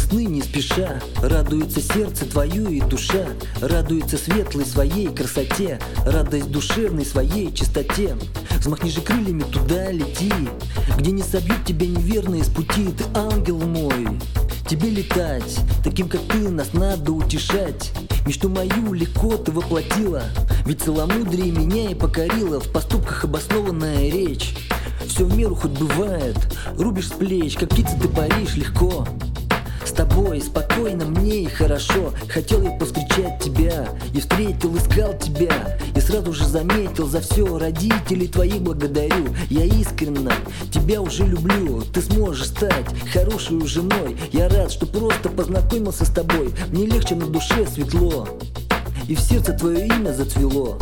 весны не спеша радуется сердце твое и душа, радуется светлой своей красоте, радость душевной своей чистоте. Взмахни же крыльями, туда лети, где не собьют тебя неверные с пути. Ты ангел мой, тебе летать, таким как ты нас надо утешать. Мечту мою легко ты воплотила, ведь целомудрие меня и покорила. В поступках обоснованная речь, все в меру хоть бывает, рубишь с плеч, как птица ты паришь легко. С тобой спокойно мне и хорошо. Хотел я повстречать тебя, и встретил, искал тебя, и сразу же заметил за все. Родителей твоих благодарю, я искренне тебя уже люблю. Ты сможешь стать хорошей женой. Я рад, что просто познакомился с тобой. Мне легче на душе светло, и в сердце твое имя зацвело.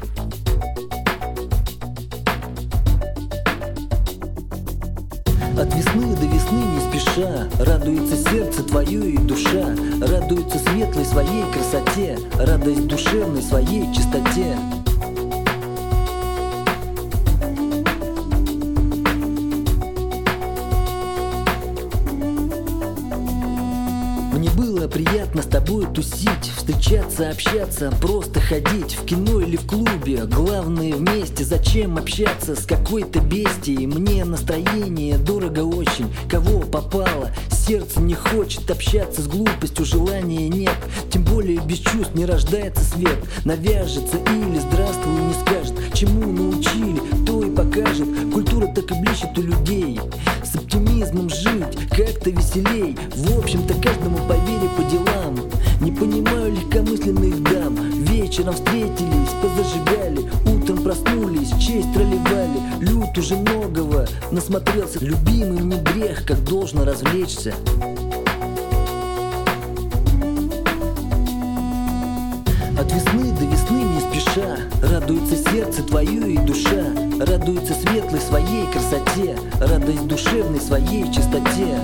От весны до весны не спеша радуется сердце твое и душа, радуется светлой своей красоте, радость душевной своей чистоте. Мне было приятно с тобой тусить, встречаться, общаться, просто ходить в кино или в клубе. Главное вместе, зачем общаться с какой-то бестией? Мне настроение дорого очень, кого попало. Сердце не хочет общаться с глупостью, желания нет. Тем более без чувств не рождается свет. Навяжется или здравствуй не скажет. Чему научили, то и покажет. Культура так и блещет у людей. С оптимизмом жить как-то веселей. В общем-то каждому по вере, по делам. Не понимаю легкомысленных дам. Вечером встретились, позажигали, утром проснулись, честь проливали. Люд уже многого насмотрелся. Любимый не грех, как должно развлечься. От весны до весны не спеша радуется сердце твое и душа, радуется светлой своей красоте, радость душевной своей чистоте.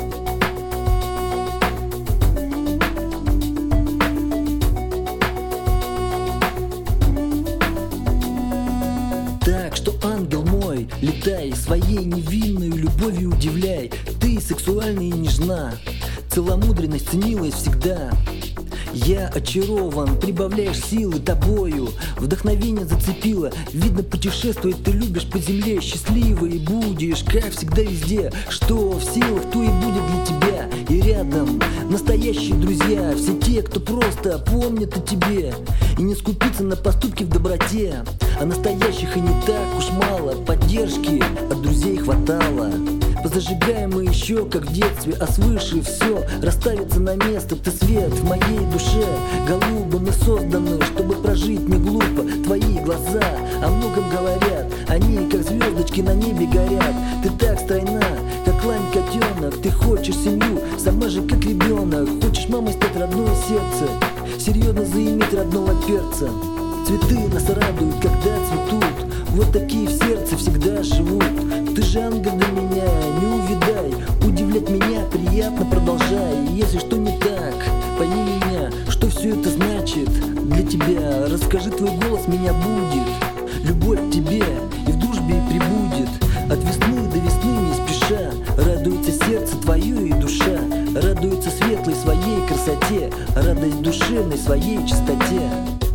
Так что, ангел мой, летай, своей невинной любовью удивляй. Ты сексуальна и нежна, целомудренность ценилась всегда. Я очарован, прибавляешь силы тобою, вдохновение зацепило. Видно, путешествовать ты любишь по земле, счастливой будешь, как всегда везде. Что в силах, то и будет для тебя. И рядом настоящие друзья, все те, кто просто помнит о тебе. И не скупиться на поступки в доброте, а настоящих и не так уж мало. Поддержки от друзей хватало. Позажигаем мы еще, как в детстве, а свыше все расставится на место. Ты свет в моей душе, голубым мы созданы, чтобы прожить не глупо. Твои глаза о многом говорят, они как звездочки на небе горят. Ты так стройна, как лань котенок, ты хочешь семью, сама же как ребенок. Хочешь мамой стать, родное сердце, серьезно заиметь родного перца. Цветы нас радуют, когда цветут, вот такие в сердце всегда живут. Ты же ангел для меня, не увидай, удивлять меня приятно, продолжай. Если что не так, пойми меня, что все это значит для тебя. Расскажи, твой голос меня будет, любовь к тебе и в дружбе и пребудет. От весны до весны не спеша радуется сердце твое и душа, радуется светлой своей красоте, радость душевной своей чистоте.